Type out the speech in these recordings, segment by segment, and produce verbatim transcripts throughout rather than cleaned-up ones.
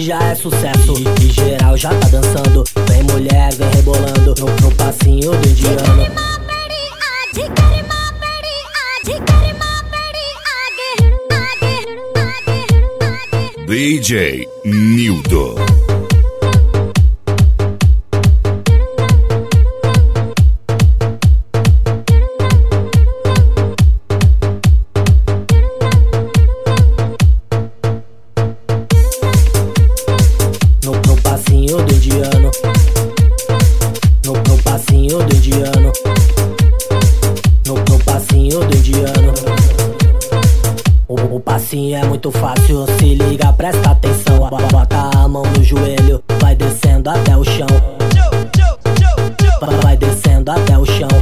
já é sucesso e, e geral já tá dançando. Vem mulher, vem rebolando no, no passinho do indiano. D J Nildo. No, no passinho do indiano. No, no passinho do indiano. No, no passinho do indiano. O, o passinho é muito fácil, se liga, presta atenção. Bota a mão no joelho, vai descendo até o chão. Vai descendo até o chão.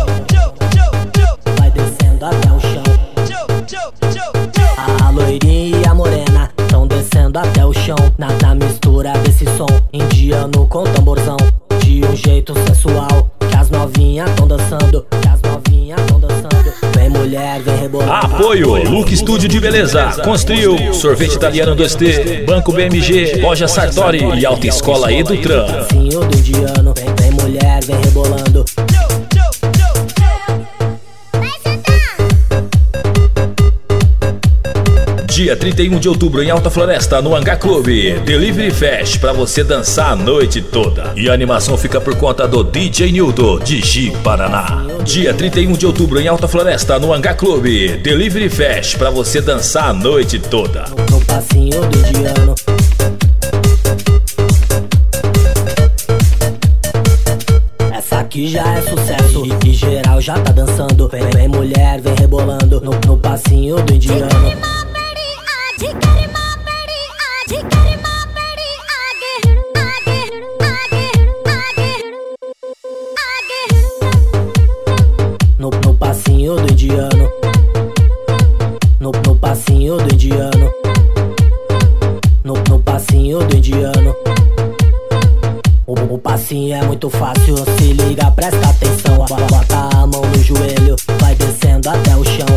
Vai descendo até o chão. A loirinha e a morena tão descendo até o chão. Na, na mistura desse som, indiano com tamborzão. De um jeito sensual, que as novinhas tão dançando. Que as novinhas tão dançando. Vem mulher, vem rebolando. Apoio, Look Estúdio de Beleza, Construiu, Sorvete Italiano dois T, Banco B M G, Loja Sartori e Autoescola Edutran. Passinho do indiano, vem, vem mulher, vem rebolando. Dia trinta e um de outubro em Alta Floresta, no Hangar Clube, Delivery Fest, pra você dançar a noite toda. E a animação fica por conta do D J Nildo, de Ji, Paraná. Dia trinta e um de outubro em Alta Floresta, no Hangar Clube, Delivery Fest, pra você dançar a noite toda. No passinho do indiano. Essa aqui já é sucesso e, e geral já tá dançando. Vem, vem mulher, vem rebolando no, no passinho do indiano. No, no passinho do indiano. No, no passinho do indiano. No, no passinho do indiano. O, o passinho é muito fácil, se liga, presta atenção. Bota a mão no joelho, vai descendo até o chão.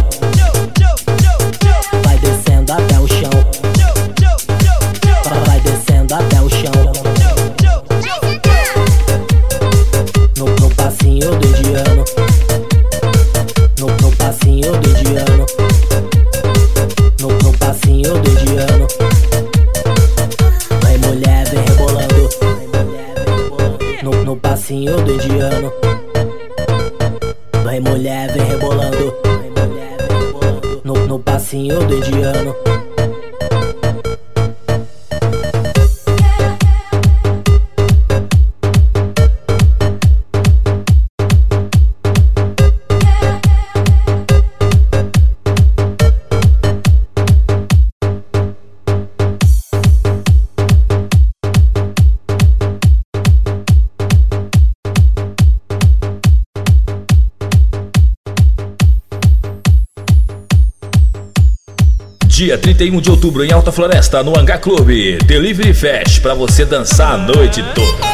Vai descendo até o chão. Vai descendo até o chão. No, no passinho do indiano. No, no passinho do indiano. No, no passinho do indiano. Vai mulher, vem rebolando. No, no passinho do indiano. Vai mulher, vem rebolando. No, no passinho do indiano. Dia trinta e um de outubro em Alta Floresta, no Hangar Clube, Delivery Fest, pra você dançar a noite toda.